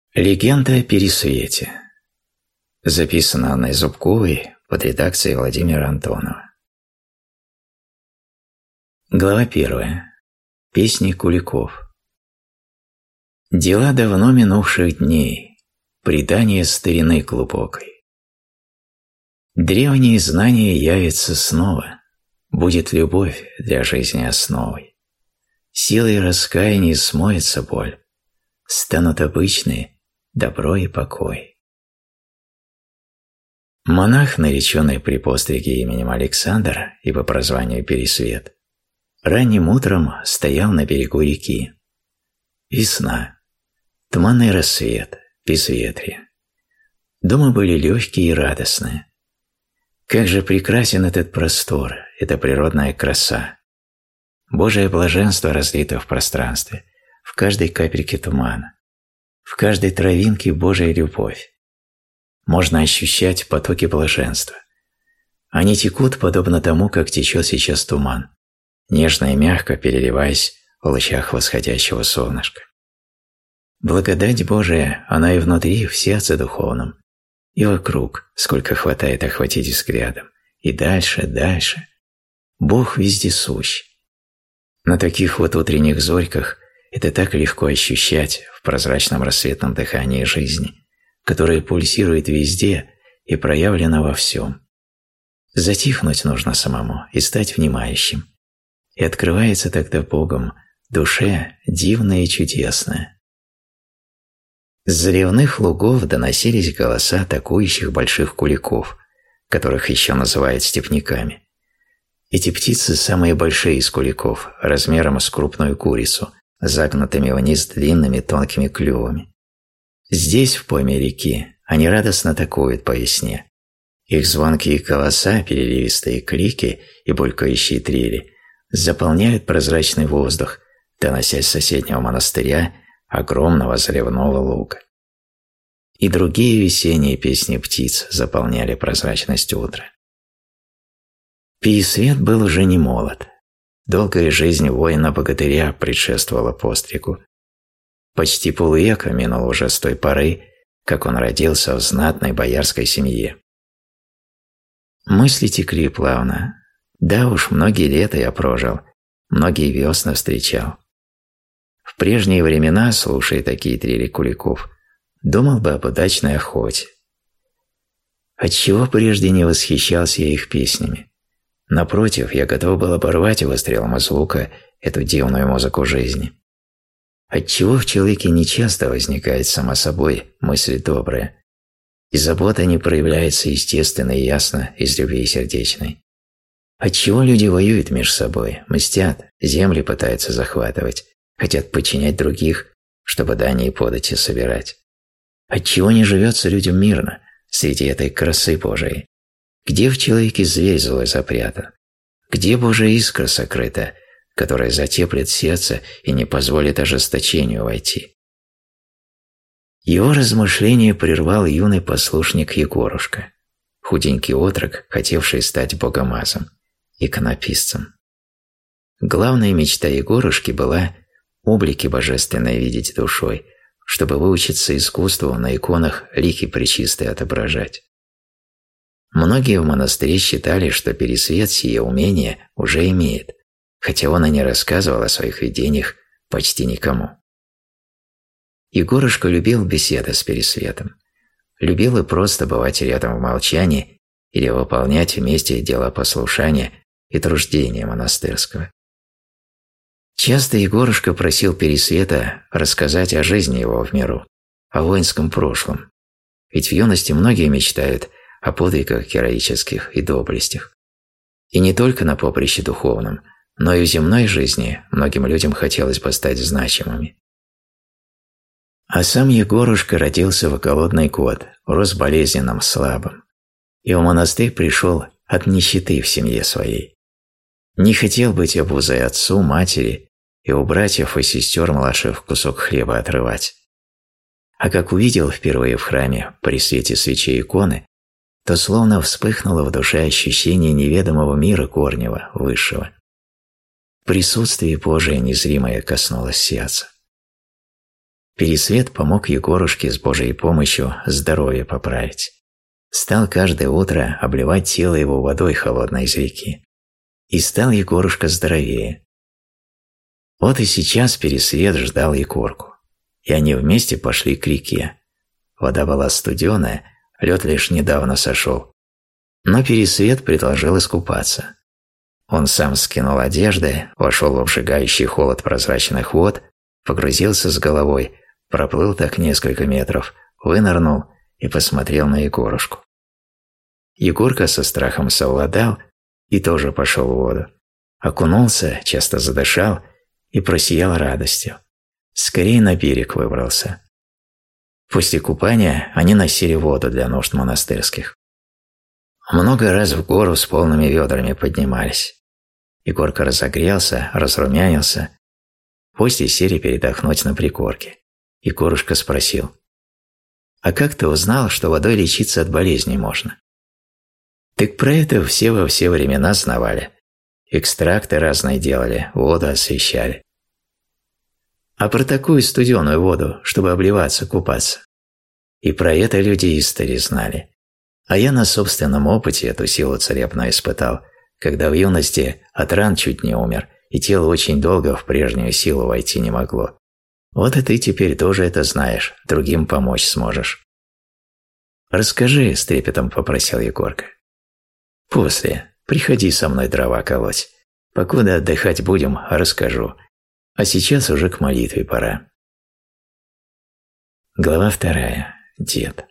Легенда о Пересвете. Записано Анной Зубковой под редакцией Владимира Антонова. Глава 1. Песни Куликов. Дела давно минувших дней, предание старины глубокой. Древние знания явятся снова, будет любовь для жизни основой. Силой раскаяния смоется боль, станут обычные добро и покой. Монах, нареченный при постриге именем Александр и по прозванию Пересвет, ранним утром стоял на берегу реки. Весна, туманный рассвет, безветрие. Дома были легкие и радостные. Как же прекрасен этот простор, эта природная краса. Божие блаженство разлито в пространстве, в каждой капельке тумана. В каждой травинке Божия любовь. Можно ощущать потоки блаженства. Они текут подобно тому, как течет сейчас туман, нежно и мягко переливаясь в лучах восходящего солнышка. Благодать Божия, она и внутри, в сердце духовном, и вокруг, сколько хватает охватить взглядом, и дальше, дальше. Бог вездесущ. На таких вот утренних зорьках это так легко ощущать в прозрачном рассветном дыхании жизни, которое пульсирует везде и проявлено во всем. Затихнуть нужно самому и стать внимающим. И открывается тогда Богом душе дивное и чудесное. С заливных лугов доносились голоса атакующих больших куликов, которых еще называют степняками. Эти птицы самые большие из куликов, размером с крупную курицу, загнутыми вниз длинными тонкими клювами. Здесь, в пойме реки, они радостно атакуют по весне. Их звонкие голоса, переливистые клики и булькающие трели заполняют прозрачный воздух, доносясь с соседнего монастыря огромного заливного луга. И другие весенние песни птиц заполняли прозрачность утра. Пересвет был уже не молод. Долгая жизнь воина-богатыря предшествовала постригу. Почти полвека минуло уже с той поры, как он родился в знатной боярской семье. Мысли текли плавно. Да уж, многие лета я прожил, многие весны встречал. В прежние времена, слушая такие трели куликов, думал бы об удачной охоте. Отчего прежде не восхищался я их песнями? Напротив, я готов был оборвать выстрелом из лука эту дивную музыку жизни. Отчего в человеке нечасто возникает само собой мысль добрая, и забота не проявляется естественно и ясно из любви сердечной? Отчего люди воюют между собой, мстят, земли пытаются захватывать, хотят подчинять других, чтобы дани и подати собирать? Отчего не живется людям мирно среди этой красы Божией? Где в человеке зверь злой запрятан? Где Божья искра сокрыта, которая затеплит сердце и не позволит ожесточению войти? Его размышления прервал юный послушник Егорушка, худенький отрок, хотевший стать богомазом, иконописцем. Главная мечта Егорушки была облики божественные видеть душой, чтобы выучиться искусству на иконах лики пречистые отображать. Многие в монастыре считали, что Пересвет сие умение уже имеет, хотя он и не рассказывал о своих видениях почти никому. Егорушка любил беседы с Пересветом, любил и просто бывать рядом в молчании или выполнять вместе дела послушания и труждения монастырского. Часто Егорушка просил Пересвета рассказать о жизни его в миру, о воинском прошлом, ведь в юности многие мечтают о подвигах героических и доблестях. И не только на поприще духовном, но и в земной жизни многим людям хотелось бы стать значимыми. А сам Егорушка родился в голодный год, рос болезненным, слабым, и в монастырь пришел от нищеты в семье своей. Не хотел быть обузой отцу, матери и у братьев и сестер младших кусок хлеба отрывать. А как увидел впервые в храме при свете свечей иконы, то словно вспыхнуло в душе ощущение неведомого мира горнего, высшего. Присутствие Божие незримое коснулось сердца. Пересвет помог Егорушке с Божьей помощью здоровье поправить. Стал каждое утро обливать тело его водой холодной из реки. И стал Егорушка здоровее. Вот и сейчас Пересвет ждал Егорку. И они вместе пошли к реке. Вода была студеная, лед лишь недавно сошел. Но Пересвет предложил искупаться. Он сам скинул одежды, вошел в обжигающий холод прозрачных вод, погрузился с головой, проплыл так несколько метров, вынырнул и посмотрел на Егорушку. Егорка со страхом совладал и тоже пошел в воду. Окунулся, часто задышал и просиял радостью. Скорее на берег выбрался. После купания они носили воду для нужд монастырских. Много раз в гору с полными ведрами поднимались. Егорка разогрелся, разрумянился. После сели передохнуть на пригорке. Егорушка спросил: «А как ты узнал, что водой лечиться от болезней можно?» «Так про это все во все времена знавали. Экстракты разные делали, воду освещали. А про такую студеную воду, чтобы обливаться, купаться? И про это люди истори знали. А я на собственном опыте эту силу целебную испытал, когда в юности от ран чуть не умер, и тело очень долго в прежнюю силу войти не могло. Вот и ты теперь тоже это знаешь, другим помочь сможешь». «Расскажи», – с трепетом попросил Егорка. «После. Приходи со мной дрова колоть. Покуда отдыхать будем, расскажу. А сейчас уже к молитве пора». Глава 2. Дед.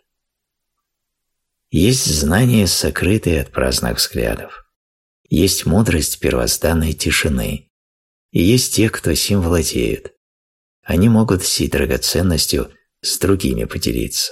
Есть знания, сокрытые от праздных взглядов. Есть мудрость первозданной тишины. И есть те, кто сим владеют. Они могут сей драгоценностью с другими поделиться.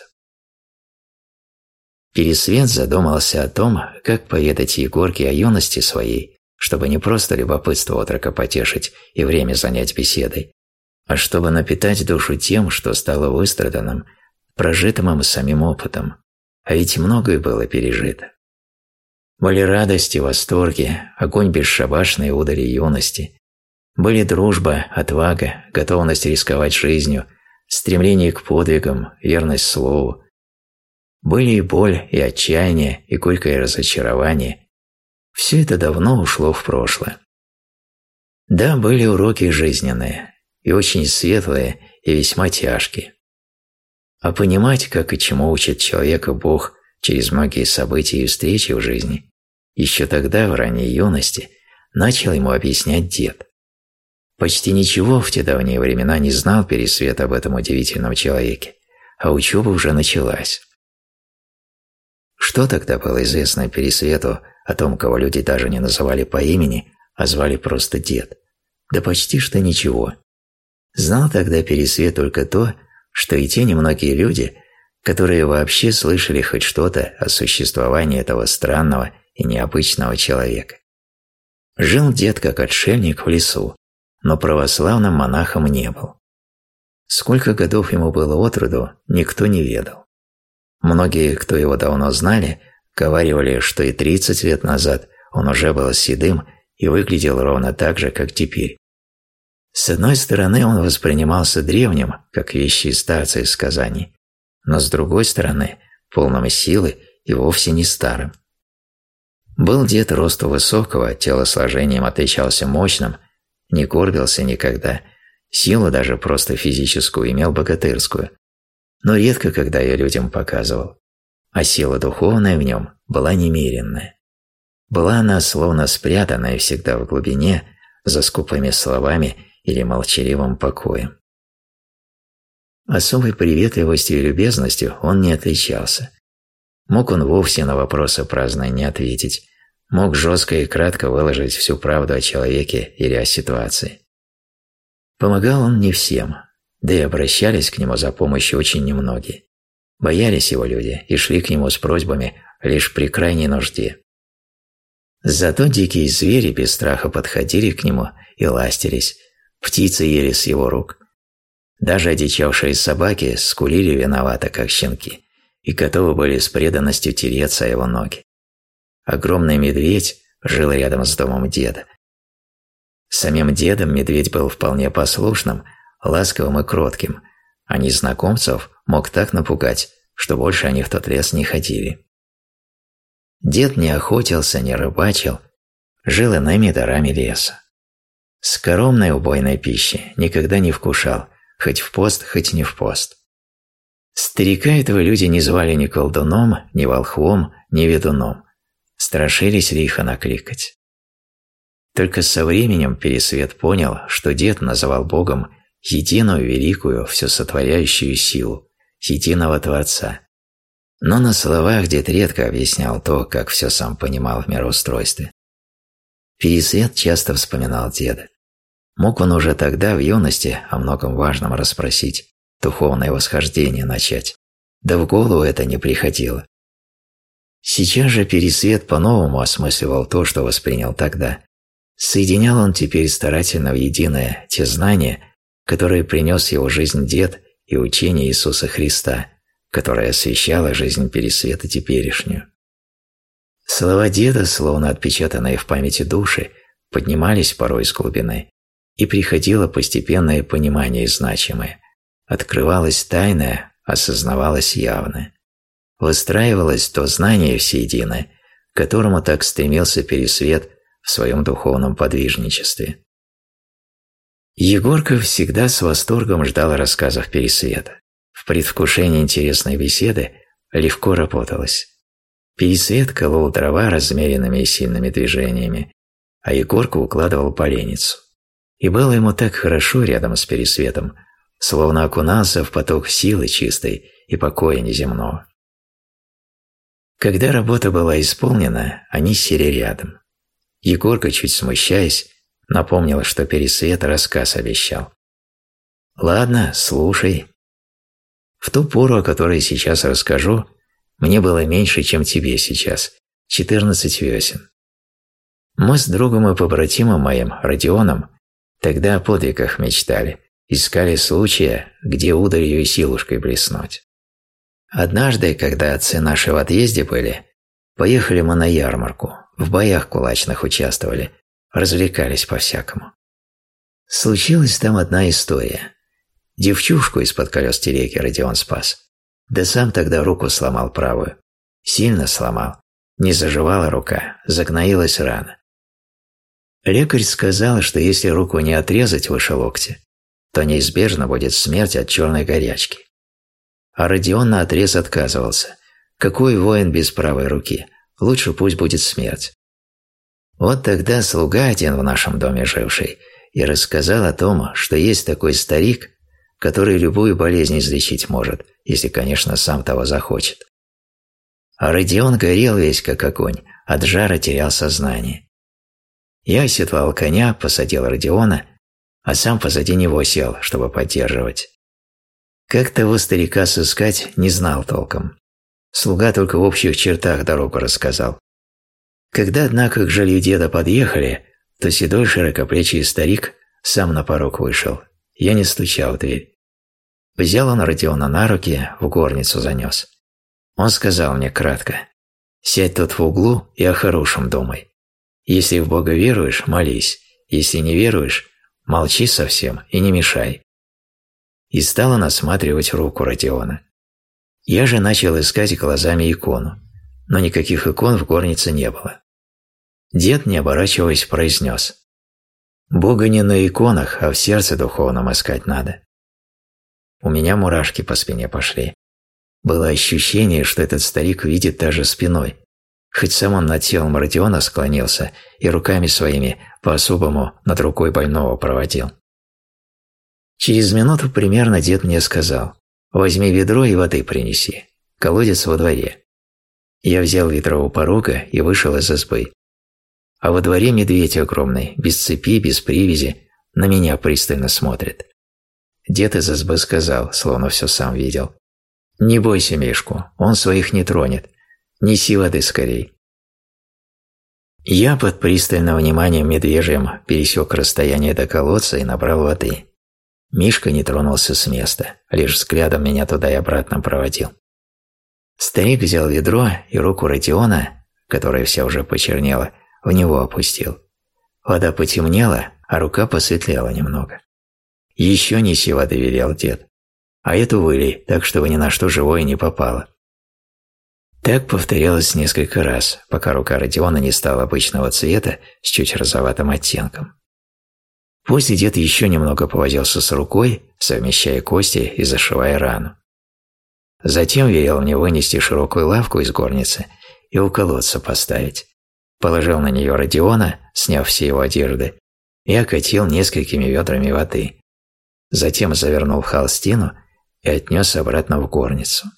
Пересвет задумался о том, как поведать Егорке о юности своей, чтобы не просто любопытство отрока потешить и время занять беседой, а чтобы напитать душу тем, что стало выстраданным, прожитым им самим опытом, а ведь многое было пережито. Были радости, восторги, огонь бесшабашной удали юности, были дружба, отвага, готовность рисковать жизнью, стремление к подвигам, верность слову. Были и боль, и отчаяние, и горькое разочарование. Все это давно ушло в прошлое. Да, были уроки жизненные, и очень светлые, и весьма тяжкие. А понимать, как и чему учит человека Бог через многие события и встречи в жизни, еще тогда, в ранней юности, начал ему объяснять дед. Почти ничего в те давние времена не знал Пересвет об этом удивительном человеке, а учеба уже началась. Что тогда было известно Пересвету о том, кого люди даже не называли по имени, а звали просто дед? Да почти что ничего. Знал тогда Пересвет только то, что и те немногие люди, которые вообще слышали хоть что-то о существовании этого странного и необычного человека. Жил дед как отшельник в лесу, но православным монахом не был. Сколько годов ему было от роду, никто не ведал. Многие, кто его давно знали, говаривали, что и 30 лет назад он уже был седым и выглядел ровно так же, как теперь. С одной стороны, он воспринимался древним, как вещи старцы из сказаний, но с другой стороны, полным силы и вовсе не старым. Был дед росту высокого, телосложением отличался мощным, не горбился никогда, силу даже просто физическую имел богатырскую, но редко когда ее людям показывал, а сила духовная в нем была немеренная. Была она словно спрятанная всегда в глубине, за скупыми словами или молчаливым покоем. Особой приветливостью и любезностью он не отличался. Мог он вовсе на вопросы праздные не ответить, мог жестко и кратко выложить всю правду о человеке или о ситуации. Помогал он не всем, да и обращались к нему за помощью очень немногие. Боялись его люди и шли к нему с просьбами лишь при крайней нужде. Зато дикие звери без страха подходили к нему и ластились, птицы ели с его рук. Даже одичавшие собаки скулили виновато, как щенки, и готовы были с преданностью тереться о его ноги. Огромный медведь жил рядом с домом деда. Самим дедом медведь был вполне послушным, ласковым и кротким, а незнакомцев мог так напугать, что больше они в тот лес не ходили. Дед не охотился, не рыбачил, жил иными дарами леса. Скоромной убойной пищи никогда не вкушал, хоть в пост, хоть не в пост. Старика этого люди не звали ни колдуном, ни волхвом, ни ведуном, страшились лихо накликать. Только со временем Пересвет понял, что дед называл Богом единую великую всесотворяющую силу, единого Творца. Но на словах дед редко объяснял то, как все сам понимал в мироустройстве. Пересвет часто вспоминал деда. Мог он уже тогда, в юности, о многом важном расспросить, духовное восхождение начать. Да в голову это не приходило. Сейчас же Пересвет по-новому осмысливал то, что воспринял тогда. Соединял он теперь старательно в единое те знания, которые принес его жизнь дед и учение Иисуса Христа, которое освещало жизнь Пересвета теперешнюю. Слова деда, словно отпечатанные в памяти души, поднимались порой из глубины, и приходило постепенное понимание значимое, открывалось тайное, осознавалось явное. Выстраивалось то знание всеединое, к которому так стремился Пересвет в своем духовном подвижничестве. Егорка всегда с восторгом ждал рассказов Пересвета. В предвкушении интересной беседы легко работалось. Пересвет колол дрова размеренными и сильными движениями, а Егорка укладывал поленницу. И было ему так хорошо рядом с Пересветом, словно окунался в поток силы чистой и покоя неземного. Когда работа была исполнена, они сели рядом. Егорка, чуть смущаясь, напомнил, что Пересвет рассказ обещал. «Ладно, слушай. В ту пору, о которой сейчас расскажу, мне было меньше, чем тебе сейчас, 14 весен. Мы с другом и побратимом моим, Родионом, тогда о подвигах мечтали, искали случая, где ударью и силушкой блеснуть. Однажды, когда отцы наши в отъезде были, поехали мы на ярмарку, в боях кулачных участвовали, развлекались по-всякому. Случилась там одна история. Девчушку из-под колес телеги Родион спас. Да сам тогда руку сломал правую. Сильно сломал. Не заживала рука, загноилась рана. Лекарь сказал, что если руку не отрезать выше локтя, то неизбежно будет смерть от черной горячки. А Родион наотрез отказывался. Какой воин без правой руки? Лучше пусть будет смерть. Вот тогда слуга один в нашем доме живший и рассказал о том, что есть такой старик, который любую болезнь излечить может, если, конечно, сам того захочет. А Родион горел весь как огонь, от жара терял сознание. Я оседлал коня, посадил Родиона, а сам позади него сел, чтобы поддерживать. Как того старика сыскать, не знал толком. Слуга только в общих чертах дорогу рассказал. Когда, однако, к жилью деда подъехали, то седой широкоплечий старик сам на порог вышел. Я не стучал в дверь. Взял он Родиона на руки, в горницу занес. Он сказал мне кратко: «Сядь тут в углу и о хорошем думай. Если в Бога веруешь, молись. Если не веруешь, молчи совсем и не мешай». И стал он осматривать руку Родиона. Я же начал искать глазами икону, но никаких икон в горнице не было. Дед, не оборачиваясь, произнес: «Бога не на иконах, а в сердце духовном искать надо». У меня мурашки по спине пошли. Было ощущение, что этот старик видит даже спиной, хоть сам он над телом Родиона склонился и руками своими по-особому над рукой больного проводил. Через минуту примерно дед мне сказал: «Возьми ведро и воды принеси, колодец во дворе». Я взял ведро у порога и вышел из избы. А во дворе медведь огромный, без цепи, без привязи, на меня пристально смотрит. Дед из избы сказал, словно все сам видел: «Не бойся Мишку, он своих не тронет. Неси воды скорей». Я под пристальным вниманием медвежьим пересек расстояние до колодца и набрал воды. Мишка не тронулся с места, лишь взглядом меня туда и обратно проводил. Старик взял ведро и руку Родиона, которая вся уже почернела, в него опустил. Вода потемнела, а рука посветлела немного. «Еще неси воды», – велел дед. а эту вылей, так чтобы ни на что живое не попало. Так повторялось несколько раз, пока рука Родиона не стала обычного цвета с чуть розоватым оттенком. После дед еще немного повозился с рукой, совмещая кости и зашивая рану. Затем велел мне вынести широкую лавку из горницы и у колодца поставить. Положил на нее Родиона, сняв все его одежды, и окатил несколькими ведрами воды. Затем завернул в холстину и отнес обратно в горницу.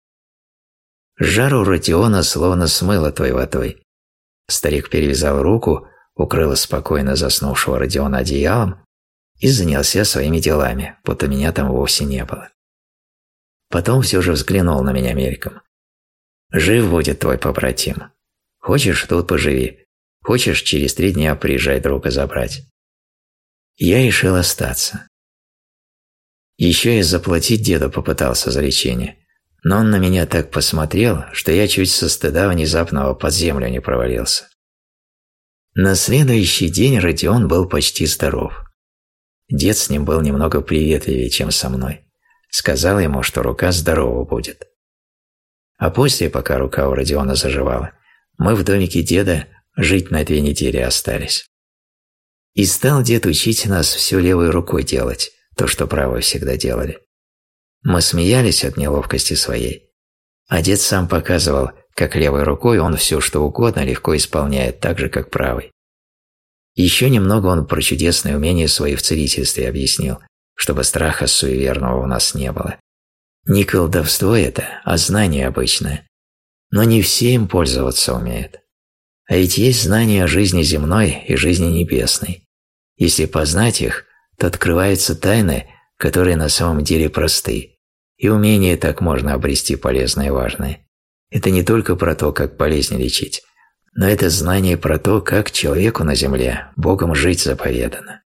Жару Родиона словно смыло той водой. Старик перевязал руку, укрыл спокойно заснувшего Родиона одеялом и занялся своими делами, будто меня там вовсе не было. Потом все же взглянул на меня мельком. «Жив будет твой побратим. Хочешь, тут поживи. Хочешь, через 3 дня приезжай друга забрать». Я решил остаться. Еще и заплатить деду попытался за лечение, но он на меня так посмотрел, что я чуть со стыда внезапного под землю не провалился. На следующий день Родион был почти здоров. Дед с ним был немного приветливее, чем со мной. Сказал ему, что рука здорова будет. А после, пока рука у Родиона заживала, мы в домике деда жить на 2 недели остались. И стал дед учить нас все левой рукой делать, то, что правой всегда делали. Мы смеялись от неловкости своей, а дед сам показывал, как левой рукой он все что угодно легко исполняет, так же, как правой. Еще немного он про чудесные умения свои в целительстве объяснил, чтобы страха суеверного у нас не было. Не колдовство это, а знание обычное. Но не все им пользоваться умеют. А ведь есть знания о жизни земной и жизни небесной. Если познать их, то открываются тайны, которые на самом деле просты, и умение так можно обрести полезное и важное. Это не только про то, как болезни лечить, но это знание про то, как человеку на земле Богом жить заповедано.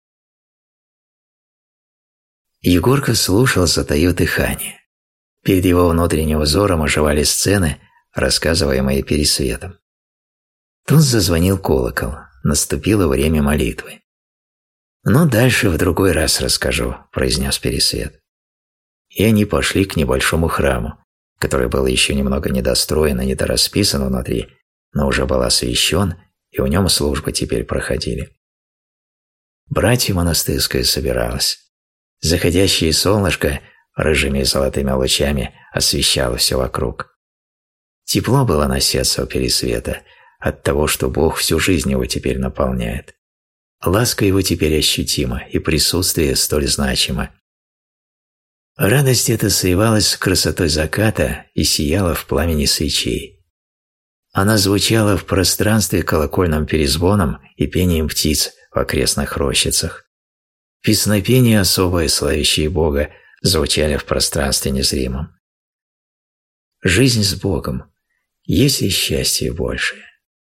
Егорка слушал, затаив дыхание. Перед его внутренним взором оживали сцены, рассказываемые Пересветом. Тут зазвонил колокол, наступило время молитвы. «Ну, дальше в другой раз расскажу», – произнес Пересвет. И они пошли к небольшому храму, который был еще немного недостроен и недорасписан внутри, но уже был освящен, и в нем службы теперь проходили. Братья монастырское собиралось. Заходящее солнышко рыжими и золотыми лучами освещало все вокруг. Тепло было на сердце у Пересвета от того, что Бог всю жизнь его теперь наполняет. Ласка его теперь ощутима, и присутствие столь значимо. Радость эта сливалась с красотой заката и сияла в пламени свечей. Она звучала в пространстве колокольным перезвоном и пением птиц в окрестных рощицах. Песнопения особые, славящие Бога, звучали в пространстве незримом. Жизнь с Богом, есть ли счастье большее?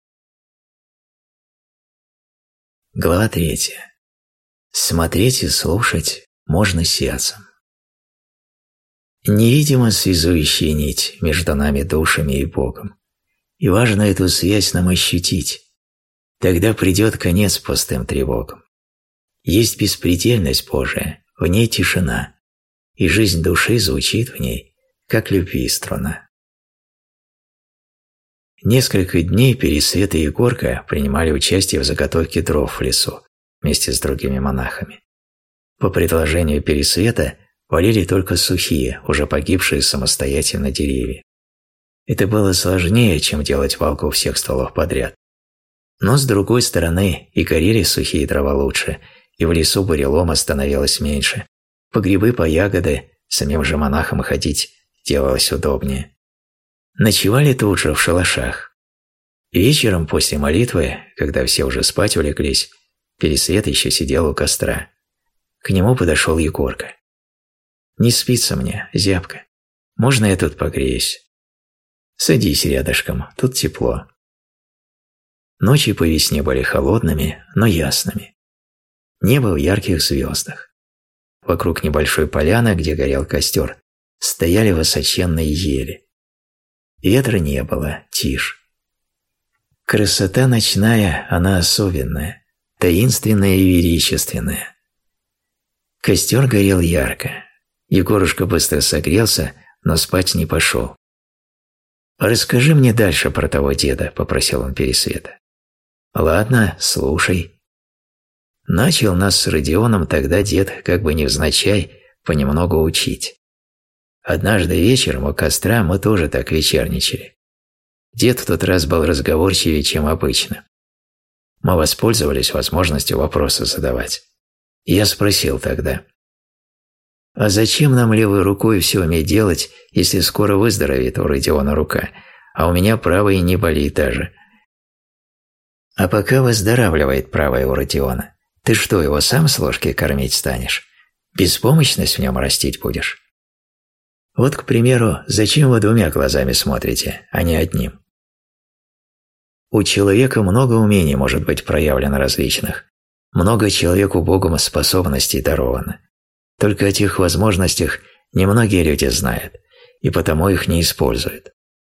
Глава 3. Смотреть и слушать можно сердцем. Невидима связующая нить между нами душами и Богом, и важно эту связь нам ощутить. Тогда придет конец пустым тревогам. Есть беспредельность Божия, в ней тишина, и жизнь души звучит в ней, как любви струна. Несколько дней Пересвет и Егорка принимали участие в заготовке дров в лесу вместе с другими монахами. По предложению Пересвета валили только сухие, уже погибшие самостоятельно деревья. Это было сложнее, чем делать валку всех стволов подряд. Но с другой стороны и горели сухие дрова лучше, и в лесу бурелома становилось меньше. По грибы, по ягоды самим же монахам ходить делалось удобнее. Ночевали тут же в шалашах. Вечером после молитвы, когда все уже спать улеглись, Пересвет еще сидел у костра. К нему подошел Егорка. «Не спится мне, зябко. Можно я тут погреюсь?» «Садись рядышком, тут тепло». Ночи по весне были холодными, но ясными. Небо в ярких звездах. Вокруг небольшой поляны, где горел костер, стояли высоченные ели. Ветра не было, тишь. Красота ночная, она особенная, таинственная и величественная. Костер горел ярко. Егорушка быстро согрелся, но спать не пошел. «Расскажи мне дальше про того деда», – попросил он Пересвета. «Ладно, слушай». Начал нас с Родионом тогда дед, как бы невзначай, понемногу учить. Однажды вечером у костра мы тоже так вечерничали. Дед в тот раз был разговорчивее, чем обычно. Мы воспользовались возможностью вопросы задавать. Я спросил тогда: «А зачем нам левой рукой все уметь делать, если скоро выздоровеет у Родиона рука, а у меня правая не болит даже?» «А пока выздоравливает правая у Родиона, ты что, его сам с ложки кормить станешь? Беспомощность в нем растить будешь?» Вот, к примеру, зачем вы двумя глазами смотрите, а не одним? У человека много умений может быть проявлено различных, много человеку Богом способностей даровано. Только о тех возможностях немногие люди знают, и потому их не используют.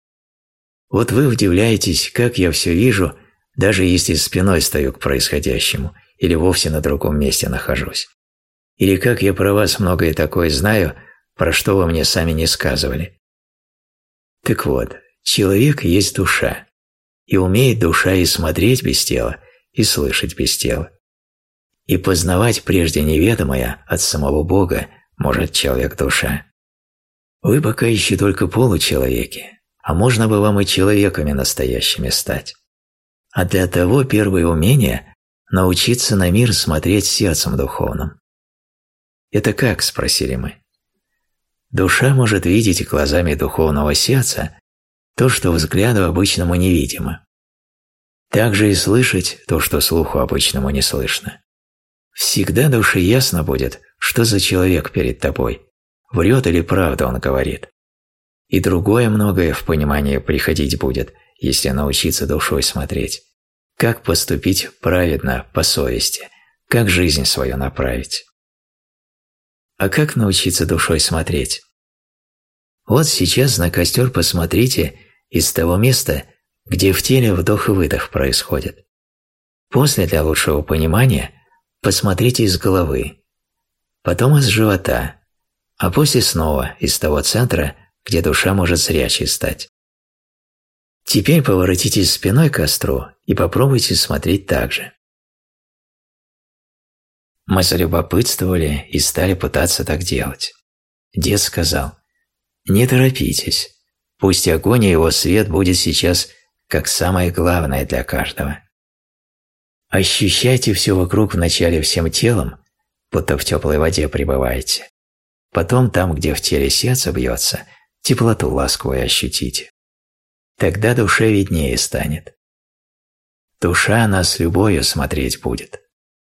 Вот вы удивляетесь, как я все вижу, даже если спиной стою к происходящему или вовсе на другом месте нахожусь. Или как я про вас многое такое знаю, про что вы мне сами не сказывали. Так вот, человек есть душа, и умеет душа и смотреть без тела, и слышать без тела. И познавать прежде неведомое от самого Бога может человек-душа. Вы пока еще только получеловеки, а можно бы вам и человеками настоящими стать. А для того первое умение – научиться на мир смотреть сердцем духовным. «Это как?» – спросили мы. Душа может видеть глазами духовного сердца то, что взгляду обычному невидимо. Также и слышать то, что слуху обычному не слышно. Всегда душе ясно будет, что за человек перед тобой, врет или правду он говорит. И другое многое в понимание приходить будет, если научиться душой смотреть. Как поступить праведно, по совести, как жизнь свою направить. А как научиться душой смотреть? Вот сейчас на костер посмотрите из того места, где в теле вдох и выдох происходит. После, для лучшего понимания, посмотрите из головы, потом из живота, а после снова из того центра, где душа может зрячей стать. Теперь поворотитесь спиной к костру и попробуйте смотреть так же. Мы залюбопытствовали и стали пытаться так делать. Дед сказал: «Не торопитесь, пусть огонь и его свет будет сейчас как самое главное для каждого. Ощущайте все вокруг вначале всем телом, будто в теплой воде пребываете. Потом там, где в теле сердце бьется, теплоту ласковую ощутите. Тогда душе виднее станет. Душа она с любовью смотреть будет».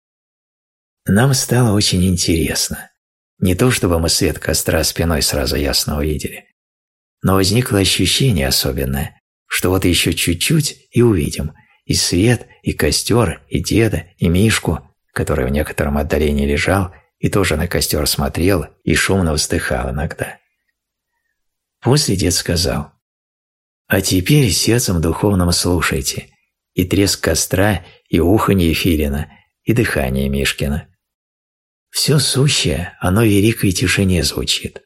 Нам стало очень интересно. Не то чтобы мы свет костра спиной сразу ясно увидели, но возникло ощущение особенное, что вот еще чуть-чуть и увидим и свет, и костер, и деда, и Мишку, который в некотором отдалении лежал и тоже на костер смотрел и шумно вздыхал иногда. После дед сказал: «А теперь сердцем духовным слушайте и треск костра, и уханье филина, и дыхание Мишкина. Все сущее, оно в великой тишине звучит».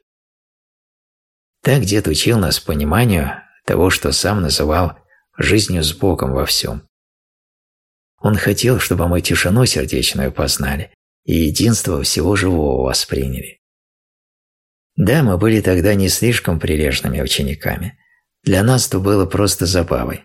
Так дед учил нас пониманию того, что сам называл жизнью с Богом во всем. Он хотел, чтобы мы тишину сердечную познали и единство всего живого восприняли. Да, мы были тогда не слишком прилежными учениками. Для нас то было просто забавой.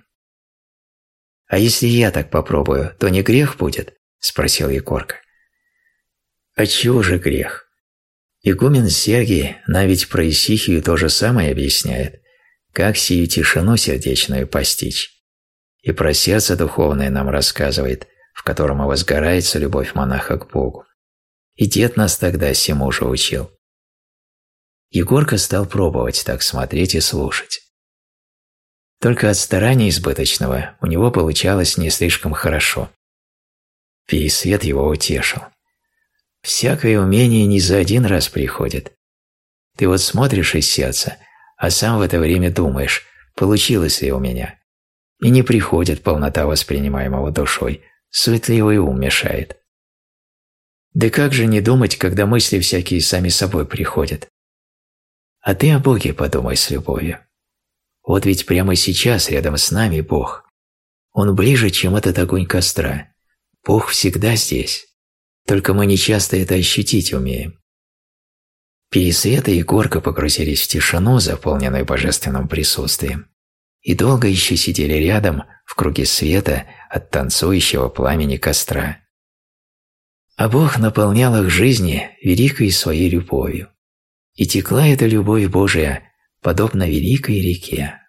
«А если я так попробую, то не грех будет?» – спросил Егорка. «Отчего же грех? Игумен Сергий нам ведь про исихию то же самое объясняет, как сию тишину сердечную постичь. И про сердце духовное нам рассказывает, в котором и возгорается любовь монаха к Богу. И дед нас тогда всему же учил». Егорка стал пробовать так смотреть и слушать. Только от старания избыточного у него получалось не слишком хорошо. Пересвет его утешил. «Всякое умение не за один раз приходит. Ты вот смотришь из сердца, а сам в это время думаешь, получилось ли у меня. И не приходит полнота воспринимаемого душой, суетливый ум мешает. Да как же не думать, когда мысли всякие сами собой приходят? А ты о Боге подумай с любовью. Вот ведь прямо сейчас рядом с нами Бог. Он ближе, чем этот огонь костра. Бог всегда здесь. Только мы не часто это ощутить умеем. Пересвет и Егорка погрузились в тишину, заполненную божественным присутствием, и долго еще сидели рядом в круге света от танцующего пламени костра. А Бог наполнял их жизни великой своей любовью. И текла эта любовь Божия, подобно великой реке.